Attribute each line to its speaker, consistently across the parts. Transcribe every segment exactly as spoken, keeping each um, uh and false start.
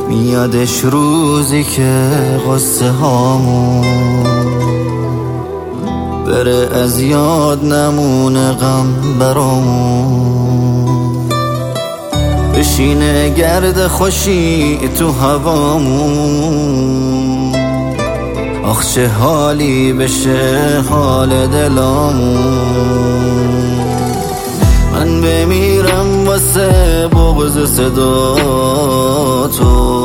Speaker 1: میادش روزی که قصه هامون بره از یاد نمونه غم برامون، بشینه گرد خوشی تو هوامون، آخ چه حالی بشه حال دلامون. من بمیرم واسه بغض صدا تو،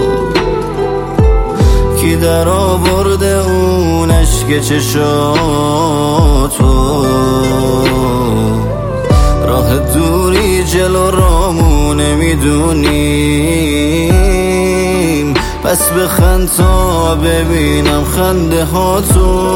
Speaker 1: کی در آورده اون اشک چشاتو، راه دوری جلو رامو نمیدونیم، پس بخند تا ببینم خنده ها تو.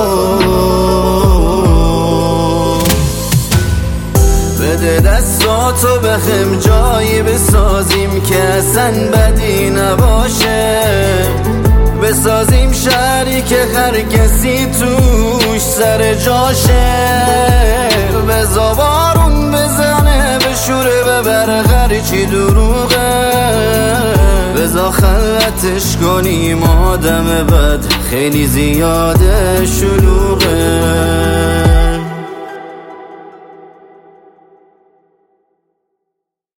Speaker 1: بده دستاتو بهم جایی بسازیم که اصلا بدی نباشه، بسازیم شهری که هر کسی توش سر جاشه، بزا بارون بزنه بشوره ببره هرچی دروغه، بزا خلوتش کنیم آدم بد خیلی زیاده شلوغه.